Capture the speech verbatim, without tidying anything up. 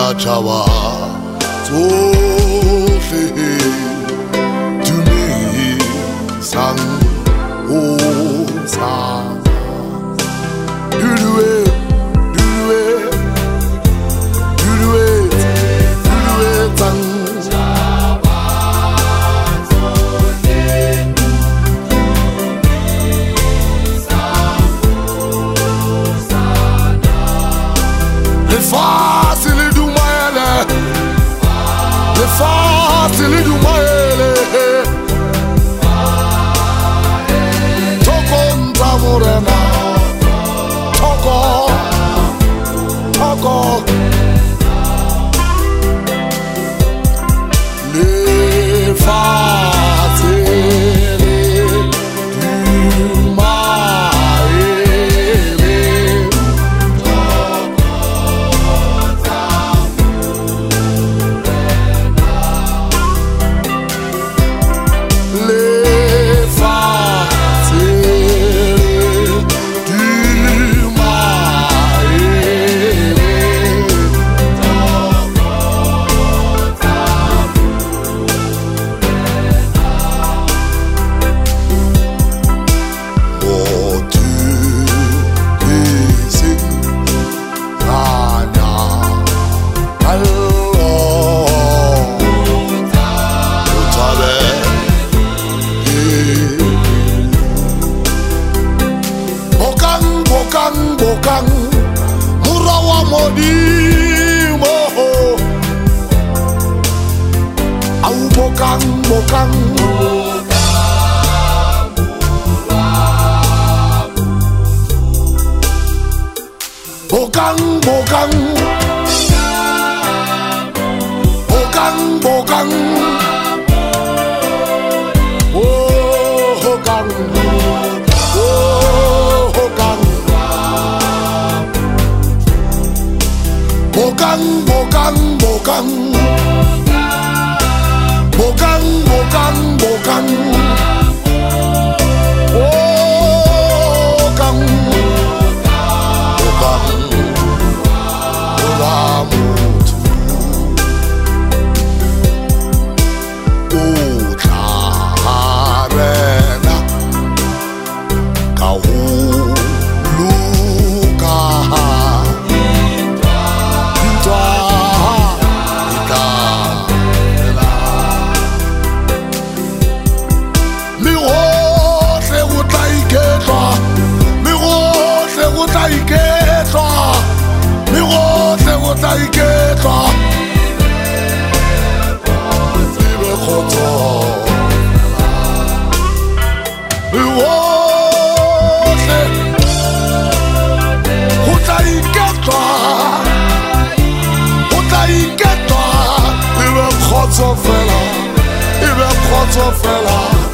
tšhaba tsohle dumisang o tshaba dudue dudue dudue dudue tsang Lefatshe le dumele, lefatshe le dumele, Thoko ntsha morena, Thoko, Thoko. Lefatshe le dumele, Bokang mura wa modimo au bokang bokang bokang bokang bokang bokang oh bokang Bokang, bokang, bokang, bokang, bokang, bokang, bokang, bokang, olamutu, utlarena, kahuluka. Taiketwa Ibe khoto Iwote Utaiketwa Utaiketwa Ibe khoto fela Ibe khoto fela